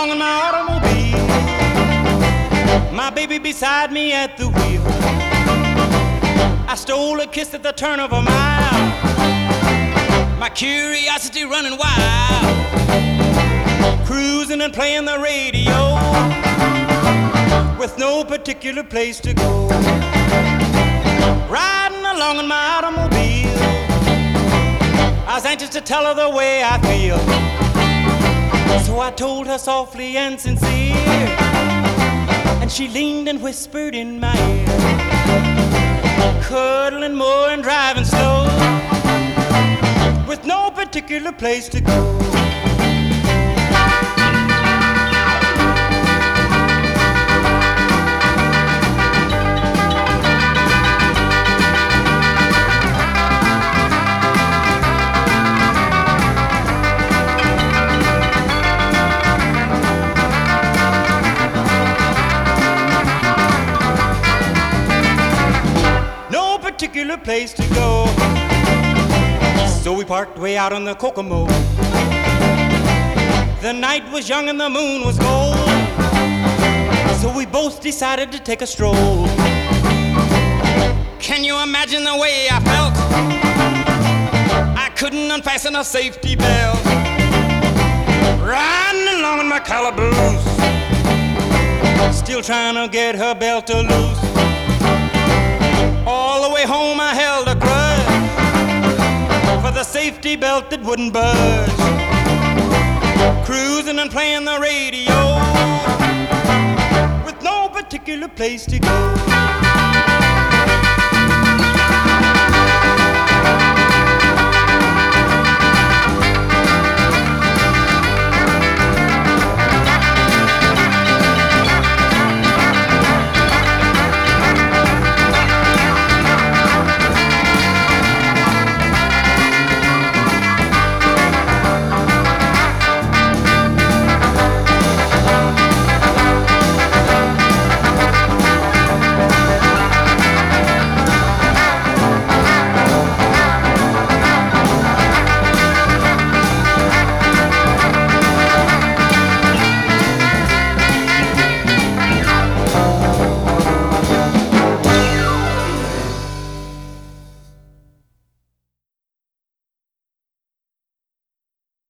along in my automobile, my baby beside me at the wheel. I stole a kiss at the turn of a mile, my curiosity running wild, cruising and playing the radio with no particular place to go. Riding along in my automobile, I was anxious to tell her the way I feel. So I told her softly and sincere, and she leaned and whispered in my ear, cuddling more and driving slow, with no particular place to go. Particular place to go. So we parked way out on the Kokomo. The night was young and the moon was gold, so we both decided to take a stroll. Can you imagine the way I felt? I couldn't unfasten a safety belt, riding along in my calaboose, still trying to get her belt to loose. All the way home I held a grudge for the safety belt that wouldn't budge, cruising and playing the radio with no particular place to go.